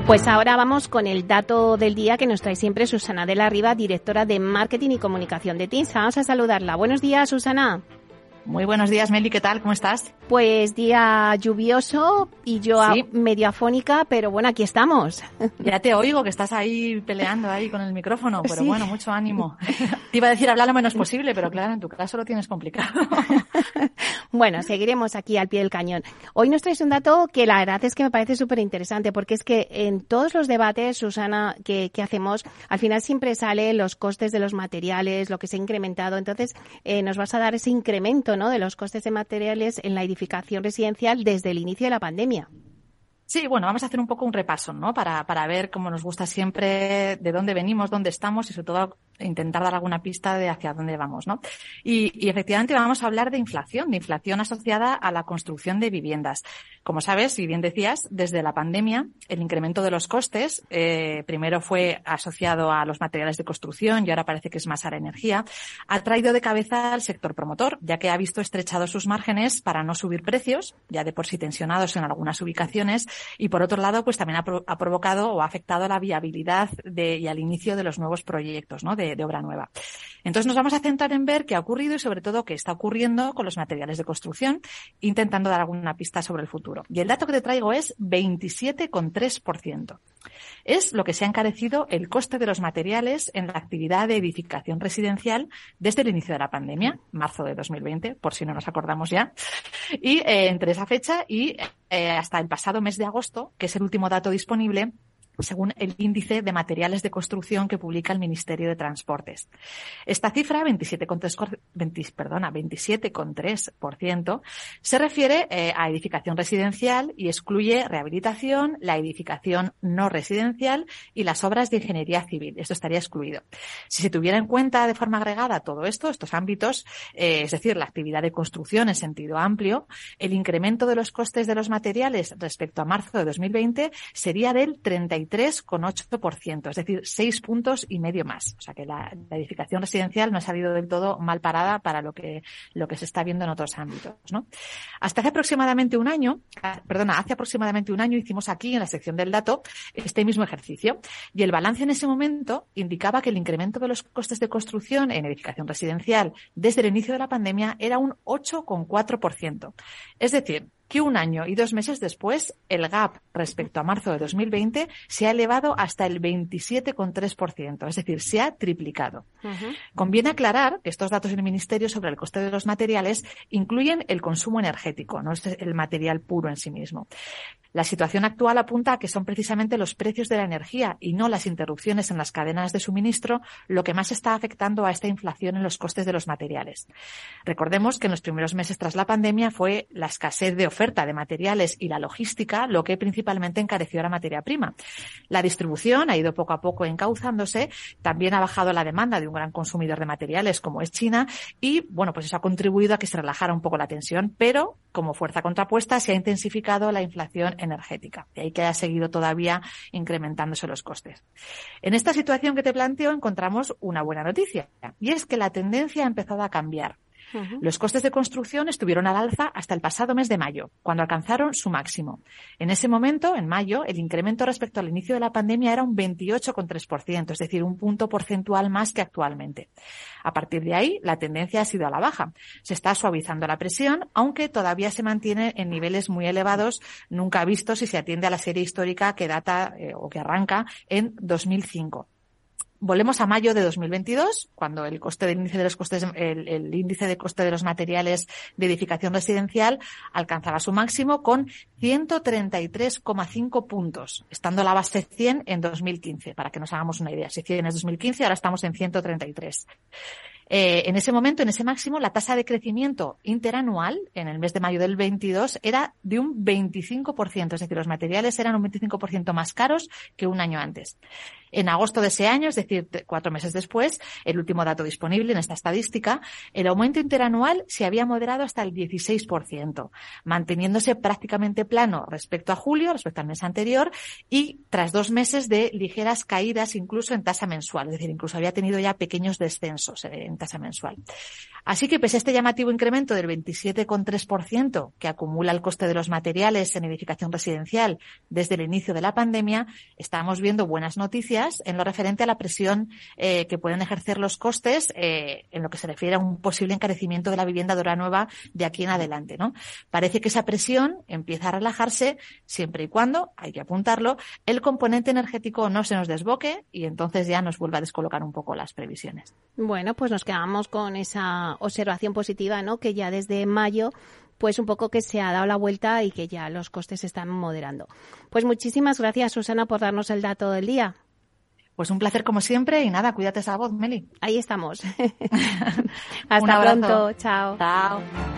Pues ahora vamos con el dato del día que nos trae siempre Susana de la Riva, directora de Marketing y Comunicación de Teams. Vamos a saludarla. Buenos días, Susana. Muy buenos días, Meli, ¿qué tal? ¿Cómo estás? Pues día lluvioso y yo sí, medio afónica, pero bueno, aquí estamos. Ya te oigo, que estás ahí peleando ahí con el micrófono, pero sí. Bueno, mucho ánimo. Te iba a decir hablar lo menos posible, pero claro, en tu caso lo tienes complicado. Bueno, seguiremos aquí al pie del cañón. Hoy nos traes un dato que la verdad es que me parece súper interesante, porque es que en todos los debates, Susana, que hacemos, al final siempre salen los costes de los materiales, lo que se ha incrementado. Entonces, nos vas a dar ese incremento, ¿no?, de los costes de materiales en la edificación residencial desde el inicio de la pandemia. Sí, bueno, vamos a hacer un poco un repaso, ¿no? Para ver, como nos gusta siempre, de dónde venimos, dónde estamos y sobre todo intentar dar alguna pista de hacia dónde vamos, ¿no? Y efectivamente vamos a hablar de inflación asociada a la construcción de viviendas. Como sabes, y bien decías, desde la pandemia, el incremento de los costes, primero fue asociado a los materiales de construcción y ahora parece que es más a la energía, ha traído de cabeza al sector promotor, ya que ha visto estrechados sus márgenes para no subir precios, ya de por sí tensionados en algunas ubicaciones, y por otro lado, pues también ha provocado o ha afectado la viabilidad y al inicio de los nuevos proyectos, ¿no?, de obra nueva. Entonces nos vamos a centrar en ver qué ha ocurrido y sobre todo qué está ocurriendo con los materiales de construcción, intentando dar alguna pista sobre el futuro. Y el dato que te traigo es 27,3%. Es lo que se ha encarecido el coste de los materiales en la actividad de edificación residencial desde el inicio de la pandemia, marzo de 2020, por si no nos acordamos ya. Y entre esa fecha y hasta el pasado mes de agosto, que es el último dato disponible, según el índice de materiales de construcción que publica el Ministerio de Transportes. Esta cifra, 27,3%, se refiere a edificación residencial y excluye rehabilitación, la edificación no residencial y las obras de ingeniería civil. Esto estaría excluido. Si se tuviera en cuenta de forma agregada todo esto, estos ámbitos, es decir, la actividad de construcción en sentido amplio, el incremento de los costes de los materiales respecto a marzo de 2020 sería del 33,8%, es decir, 6 puntos y medio más. O sea que la edificación residencial no ha salido del todo mal parada para lo que se está viendo en otros ámbitos, ¿no? Hace aproximadamente un año hicimos aquí en la sección del dato este mismo ejercicio y el balance en ese momento indicaba que el incremento de los costes de construcción en edificación residencial desde el inicio de la pandemia era un 8,4%. Es decir, que un año y 2 meses después, el gap respecto a marzo de 2020 se ha elevado hasta el 27,3%, es decir, se ha triplicado. Uh-huh. Conviene aclarar que estos datos del Ministerio sobre el coste de los materiales incluyen el consumo energético, no es el material puro en sí mismo. La situación actual apunta a que son precisamente los precios de la energía y no las interrupciones en las cadenas de suministro lo que más está afectando a esta inflación en los costes de los materiales. Recordemos que en los primeros meses tras la pandemia fue la escasez de oferta de materiales y la logística lo que principalmente encareció la materia prima. La distribución ha ido poco a poco encauzándose, también ha bajado la demanda de un gran consumidor de materiales como es China y, bueno, pues eso ha contribuido a que se relajara un poco la tensión, pero como fuerza contrapuesta se ha intensificado la inflación energética, de ahí que haya seguido todavía incrementándose los costes. En esta situación que te planteo encontramos una buena noticia, y es que la tendencia ha empezado a cambiar. Uh-huh. Los costes de construcción estuvieron al alza hasta el pasado mes de mayo, cuando alcanzaron su máximo. En ese momento, en mayo, el incremento respecto al inicio de la pandemia era un 28,3%, es decir, un punto porcentual más que actualmente. A partir de ahí, la tendencia ha sido a la baja. Se está suavizando la presión, aunque todavía se mantiene en niveles muy elevados, nunca vistos si se atiende a la serie histórica que data o que arranca en 2005. Volvemos a mayo de 2022, cuando el índice de coste de los materiales de edificación residencial alcanzaba su máximo con 133,5 puntos, estando la base 100 en 2015, para que nos hagamos una idea. Si 100 es 2015, ahora estamos en 133. En ese momento, en ese máximo, la tasa de crecimiento interanual en el mes de mayo del 22 era de un 25%, es decir, los materiales eran un 25% más caros que un año antes. En agosto de ese año, es decir, 4 meses después, el último dato disponible en esta estadística, el aumento interanual se había moderado hasta el 16%, manteniéndose prácticamente plano respecto a julio, respecto al mes anterior, y tras 2 meses de ligeras caídas incluso en tasa mensual, es decir, incluso había tenido ya pequeños descensos en en tasa mensual. Así que pese a este llamativo incremento del 27,3% que acumula el coste de los materiales en edificación residencial desde el inicio de la pandemia, estamos viendo buenas noticias en lo referente a la presión que pueden ejercer los costes en lo que se refiere a un posible encarecimiento de la vivienda de obra nueva de aquí en adelante, ¿no? Parece que esa presión empieza a relajarse siempre y cuando, hay que apuntarlo, el componente energético no se nos desboque y entonces ya nos vuelva a descolocar un poco las previsiones. Bueno, pues nos quedamos con esa observación positiva, ¿no? Que ya desde mayo, pues un poco que se ha dado la vuelta y que ya los costes se están moderando. Pues muchísimas gracias, Susana, por darnos el dato del día. Pues un placer como siempre y nada, cuídate esa voz, Meli. Ahí estamos. Hasta pronto. Chao. Chao.